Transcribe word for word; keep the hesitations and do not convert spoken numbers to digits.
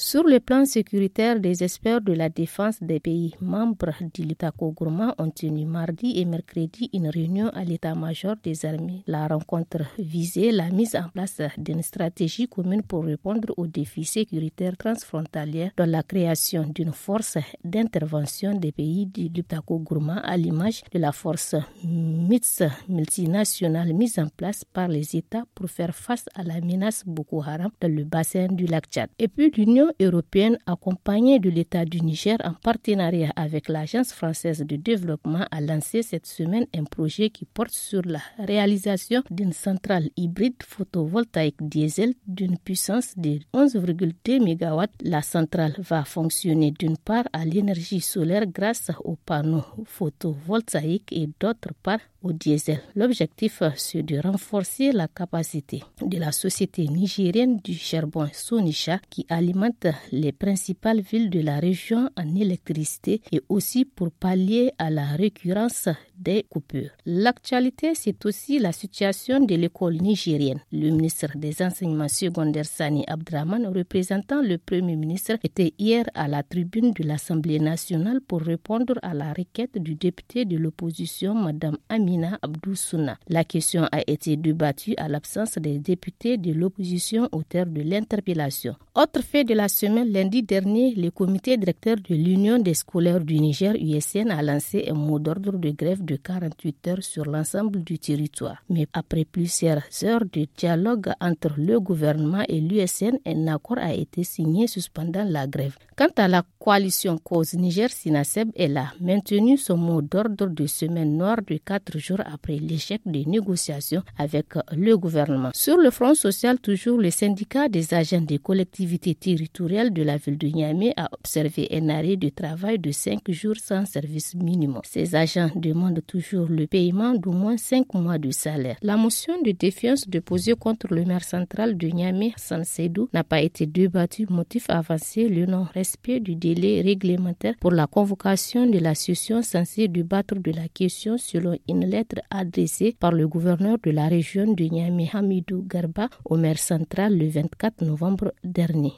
Sur le plan sécuritaire, des experts de la défense des pays membres du Liptako Gourma ont tenu mardi et mercredi une réunion à l'état-major des armées. La rencontre visait la mise en place d'une stratégie commune pour répondre aux défis sécuritaires transfrontaliers dans la création d'une force d'intervention des pays du Liptako Gourma à l'image de la force mixte multinationale mise en place par les États pour faire face à la menace Boko Haram dans le bassin du lac Tchad. Et puis l'Union européenne, accompagnée de l'État du Niger en partenariat avec l'Agence française de développement, a lancé cette semaine un projet qui porte sur la réalisation d'une centrale hybride photovoltaïque diesel d'une puissance de onze virgule deux mégawatts. La centrale va fonctionner d'une part à l'énergie solaire grâce aux panneaux photovoltaïques et d'autre part au diesel. L'objectif, c'est de renforcer la capacité de la société nigérienne du charbon Sonisha qui alimente les principales villes de la région en électricité et aussi pour pallier à la récurrence des coupures. L'actualité, c'est aussi la situation de l'école nigérienne. Le ministre des Enseignements secondaires Sani Abdraman, représentant le Premier ministre, était hier à la tribune de l'Assemblée nationale pour répondre à la requête du député de l'opposition, Madame Amina Abdou Souna. La question a été débattue à l'absence des députés de l'opposition au terme de l'interpellation. Autre fait de la semaine, lundi dernier, le comité directeur de l'Union des scolaires du Niger, U S N, a lancé un mot d'ordre de grève de quarante-huit heures sur l'ensemble du territoire. Mais après plusieurs heures de dialogue entre le gouvernement et l'U S N, un accord a été signé suspendant la grève. Quant à la coalition Cause Niger Sinaseb, elle a maintenu son mot d'ordre de semaine noire de quatre jours après l'échec des négociations avec le gouvernement. Sur le front social, toujours, le syndicat des agents des collectivités territoriales de la ville de Niamey a observé un arrêt de travail de cinq jours sans service minimum. Ces agents demandent toujours le paiement d'au moins cinq mois de salaire. La motion de défiance déposée contre le maire central de Niamey, Hassan Seydou, n'a pas été débattue, motif avancé le non-respect du délai réglementaire pour la convocation de la session censée débattre de la question selon une lettre adressée par le gouverneur de la région de Niamey, Hamidou Garba, au maire central le vingt-quatre novembre dernier.